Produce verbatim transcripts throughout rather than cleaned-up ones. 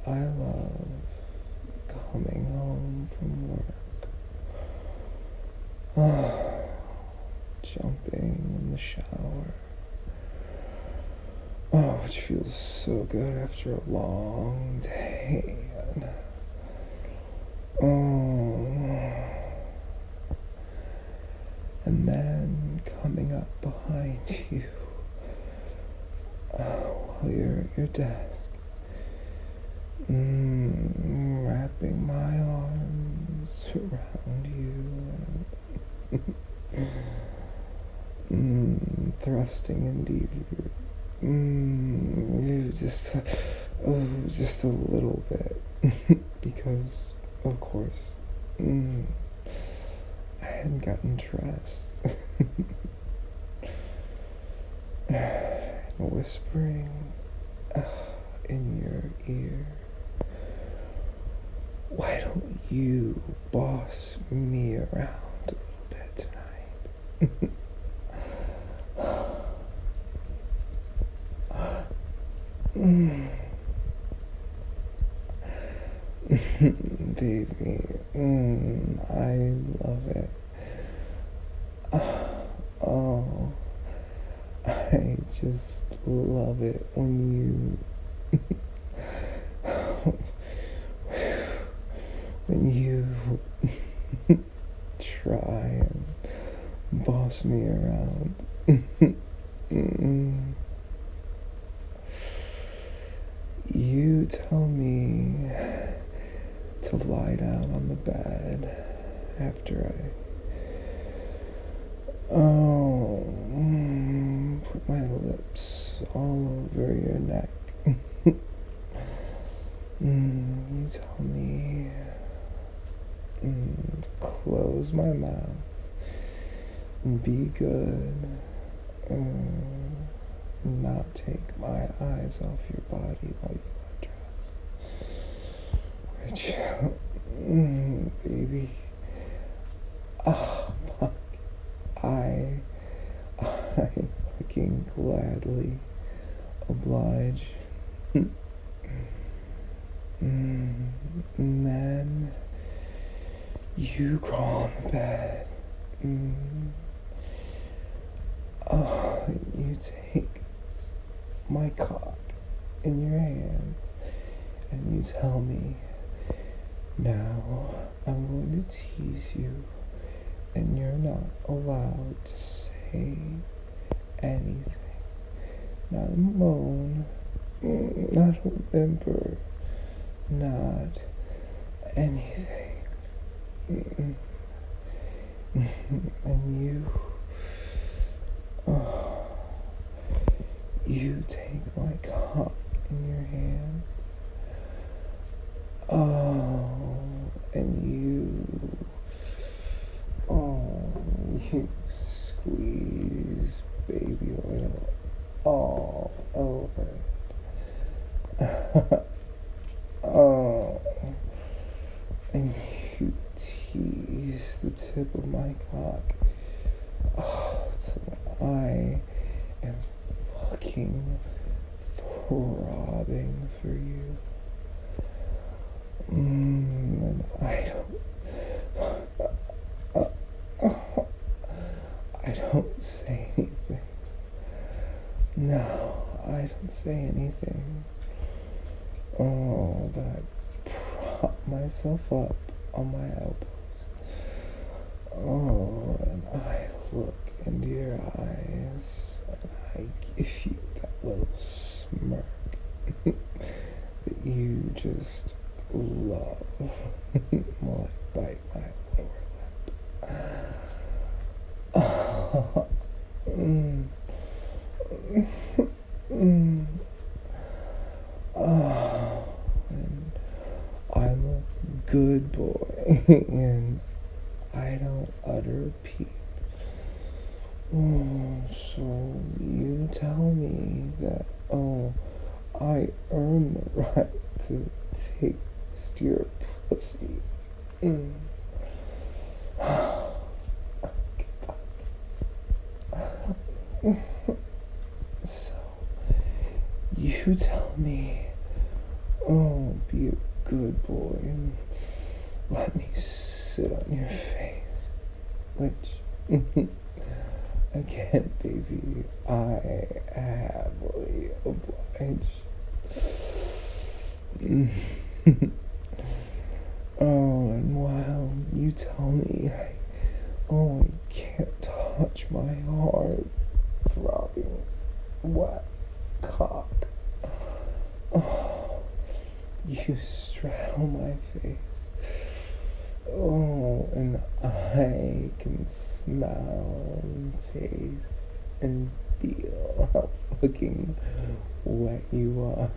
I love coming home from work, jumping in the shower, oh, which feels so good after a long day, and oh, and then coming up behind you uh, while you're at your desk, mm, wrapping my arms around you, and mm, thrusting into you, mm, you just, oh, just a little bit, because, of course, mm, I hadn't gotten dressed. And whispering uh, in your ear, why don't you boss me around a little bit tonight? mm. Baby, mm, I love it. Oh, I just love it when you when you try and boss me around. Mm. You tell me to lie down on the bed after I oh mm, put my lips all over your neck. mm, you tell me mm, to close my mouth and be good. Mm, not take my eyes off your body while you undress. Which, mm, baby, ah, fuck, I, I fucking gladly oblige. mm, and then you crawl on the bed. Mm, oh, you take my cock in your hands and you tell me, now I'm going to tease you and you're not allowed to say anything. Not a moan, not a whimper, not anything. And you, oh, you take my cock in your hand. Oh, and you, oh, you squeeze baby oil all over it. Oh, and you tease the tip of my cock. Oh, till I am fucking throbbing for you. Mm, and I don't, uh, uh, I don't say anything. No, I don't say anything. Oh, but I prop myself up on my elbows. Oh, and I look into your eyes, and I give you that little smirk that you just love. While I bite my lower lip. Oh, mm, mm, oh, and I'm a good boy, and I don't utter a peep. Oh, so you tell me that, oh, I earn the right to taste your pussy. Mm. So, you tell me, Oh, be a good boy and let me sit on your face. Which, again, baby, I happily oblige. Oh, and while you tell me I only can't touch my heart throbbing wet cock, oh, you straddle my face. Oh, and I can smell and taste and feel how fucking wet you are.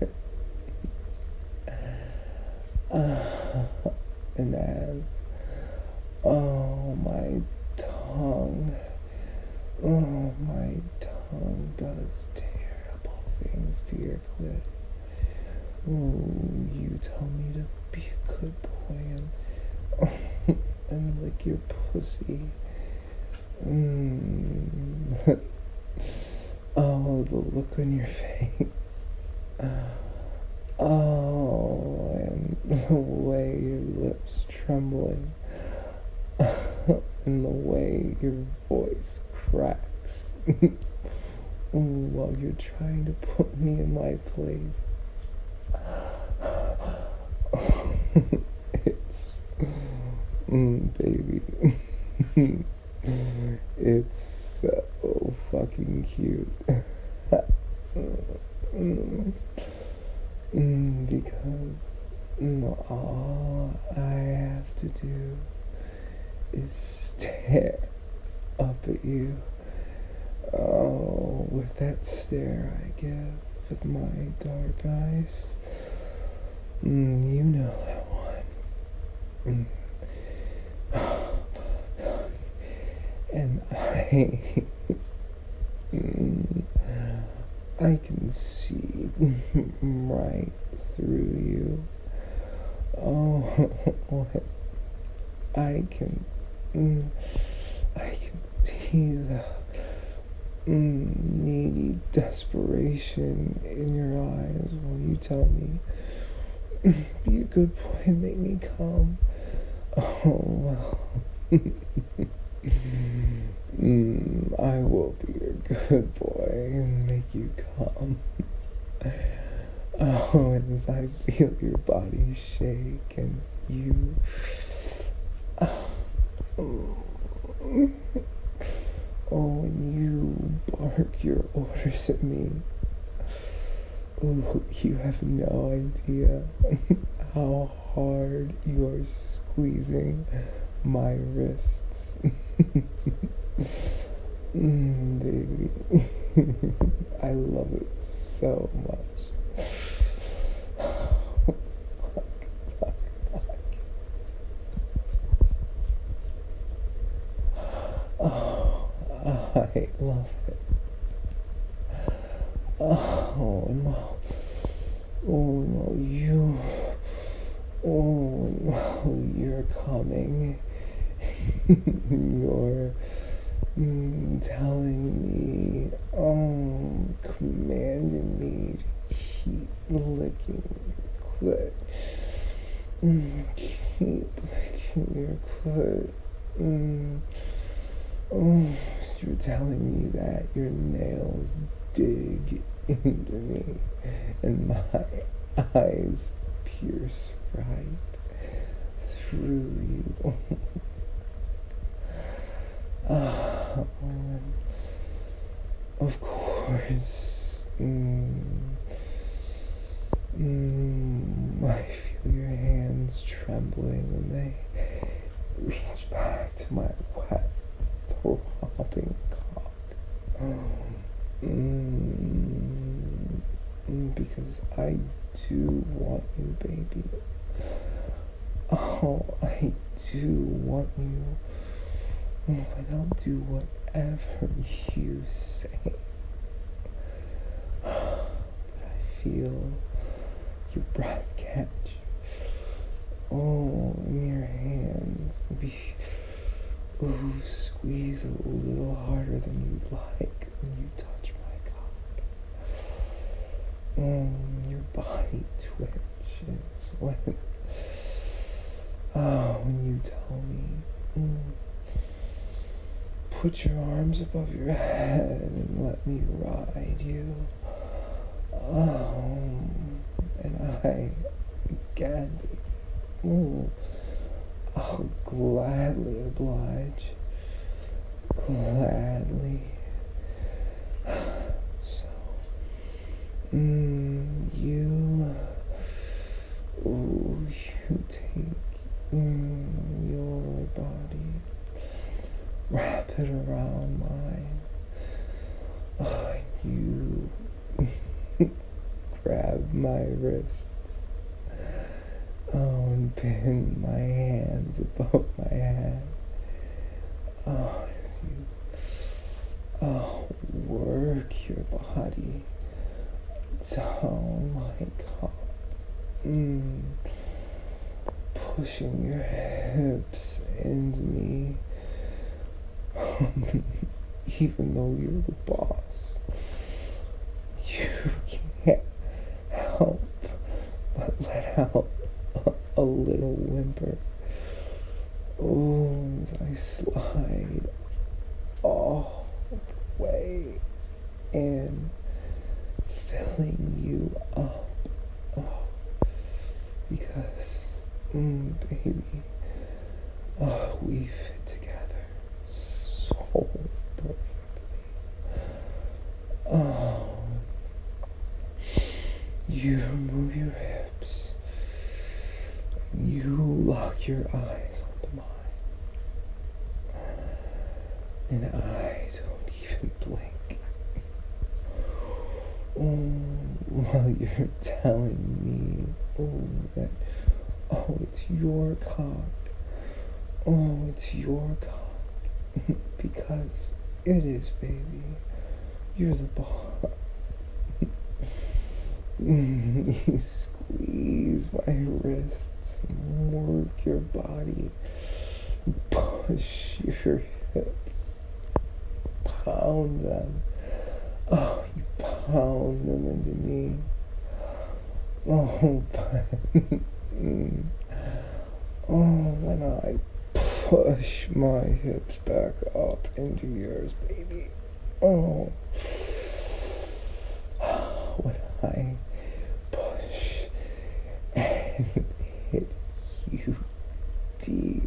uh, and as, oh, my tongue, oh, my tongue does terrible things to your clit. Oh, you tell me to be a good boy and and lick your pussy. Mm. Oh, the look on your face. Oh, and the way your lips trembling. And the way your voice cracks. While you're trying to put me in my place. It's, mm, baby, it's so fucking cute. mm, mm, because mm, all I have to do is stare up at you. Oh, with that stare I give with my dark eyes. Mm, you know that one. Mm. And I, mm, I can see right through you. Oh, I can, mm, I can see the mm, needy desperation in your eyes while you tell me, be a good boy and make me come. Oh, well. mm, I will be a good boy and make you come. Oh, and as I feel your body shake and you... Oh, and you bark your orders at me. Oh, you have no idea how hard you are squeezing my wrists. mm, baby. I love it so much. fuck, fuck, fuck. Oh, I love it. Oh no. Oh no, you. Oh no, you're coming. You're mm, telling me, oh, commanding me to keep licking your clit. Mm, keep licking your clit. Mm. Oh, you're telling me that your nails dig into me and my eyes pierce right through you. uh, of course, mm, mm, I feel your hands trembling when they reach back to my wet, throbbing cock. Mm, because I do want you, baby. Oh, I do want you. Oh, and I'll do whatever you say. But I feel your breath catch. Oh, in your hands. Be, ooh, squeeze a little harder than you'd like when you touch my cock. Oh, your body twitches when, oh, when you tell me, mm, put your arms above your head and let me ride you. Oh, and I gladly, oh, I'll gladly oblige. Gladly. So, mm, you, oh, you take mm, your body, wrap it around mine. Oh, you grab my wrists. Oh, and pin my hands above my head. Oh, as you, oh, work your body down my cock. Mm, pushing your hips into me. Even though you're the boss, you can't help but let out a, a little whimper. Oh, as I slide all the way in, filling you up. Oh, because, mm, baby, oh, we fit together so perfectly. Oh, you move your hips. You lock your eyes onto mine. And I don't even blink. Oh, while you're telling me, oh, that, oh, it's your cock. Oh, it's your cock. Because it is, baby. You're the boss. You squeeze my wrists, work your body, push your hips, pound them. Oh, you pound them into me. Oh, but, mm, oh, when I push my hips back up into yours, baby. Oh, when I push and hit you deep,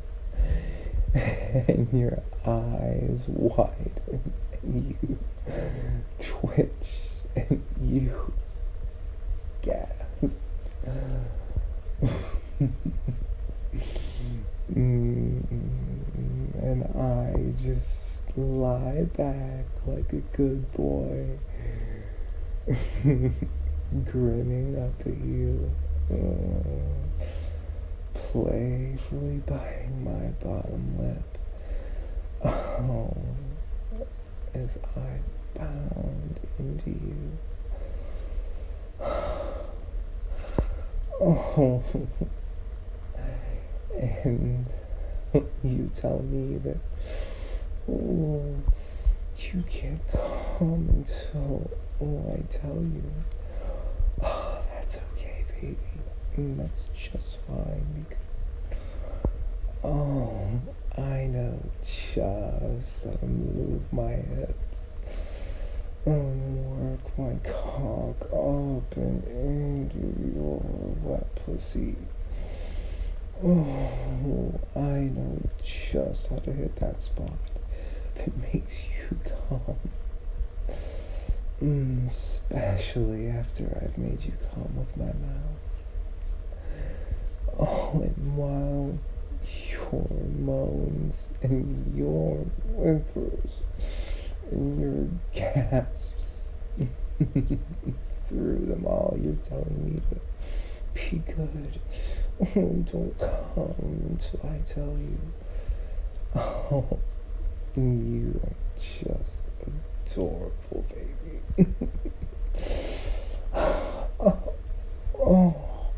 and your eyes widen, and you twitch, and you gasp. Mm, and I just lie back like a good boy, grinning up at you, uh, playfully biting my bottom lip. Oh, as I pound into you. Oh, and you tell me that, oh, you can't come until, oh, I tell you. Oh, that's okay, baby. And that's just fine because, oh, I know just how to move my hips and work my cock up and into your wet pussy. Oh, I know just how to hit that spot that makes you come. Mm, especially after I've made you come with my mouth. Oh, and while your moans and your whimpers and your gasps, through them all, you're telling me to be good. Oh, don't come until I tell you. Oh, you are just adorable, baby. oh, oh,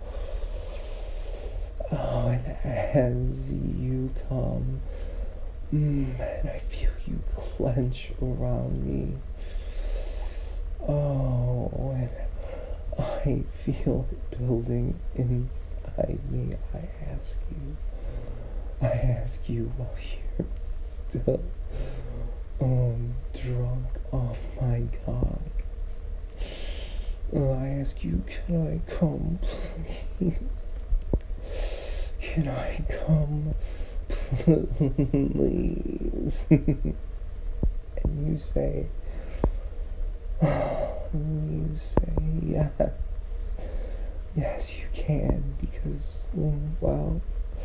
oh, and as you come, mm, and I feel you clench around me. Oh, and I feel it building inside me. I ask you, I ask you while you're still um drunk off my cock. Uh, I ask you, can I come, please? Can I come, please? And you say, and you say yes. Yes, you can, because, well,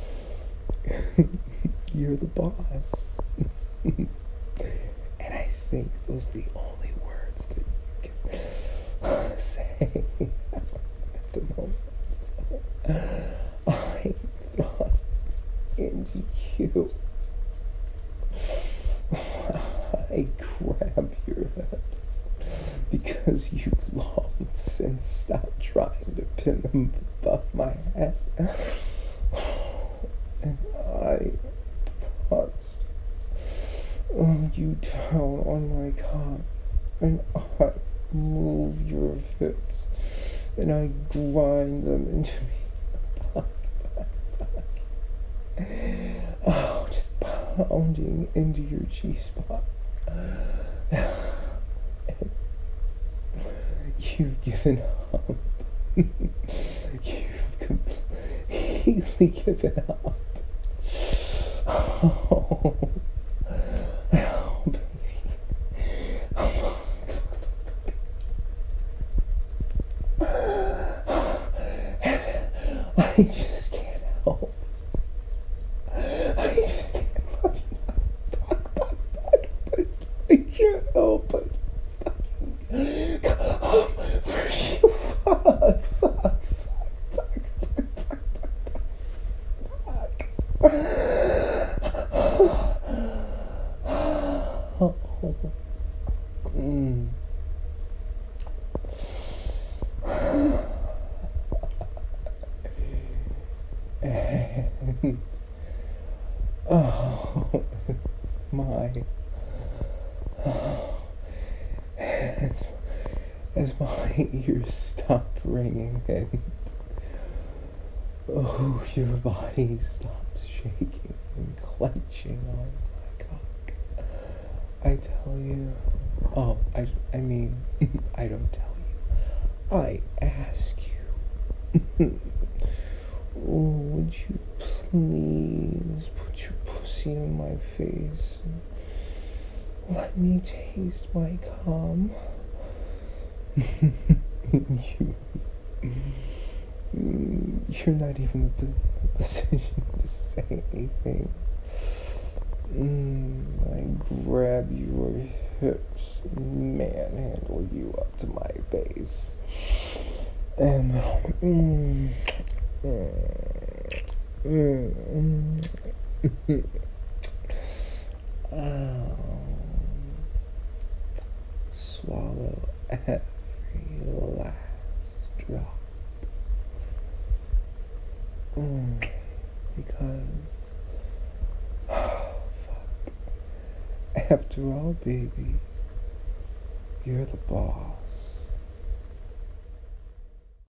you're the boss. And I think those are the only words that you can say at the moment. So, I thrust into you. I grab your lips because you've long since stopped trying to pin them above my head. And I thrust you down on my cock, and I move your hips, and I grind them into me. Oh, just pounding into your G-spot. You've given up. You've completely given up. Oh, oh baby. Oh. I just can't help. I just can't fucking fuck, fuck, fuck, but I can't help but fucking come for you. Fuck, fuck, fuck, fuck, fuck, fuck, fuck. Mm. And oh, it's my oh, as, as my ears stop ringing and oh, your body stops shaking and clenching on my cock, I tell you, oh, I, I mean, I don't tell you, I ask you. Oh, would you please put your pussy in my face and let me taste my cum? you, you're not even in a position to say anything. Mm, I grab your hips and manhandle you up to my face. And, mm, mm, mm, mm. Oh, swallow every last drop. Mm, because, oh, fuck. After all, baby, you're the boss.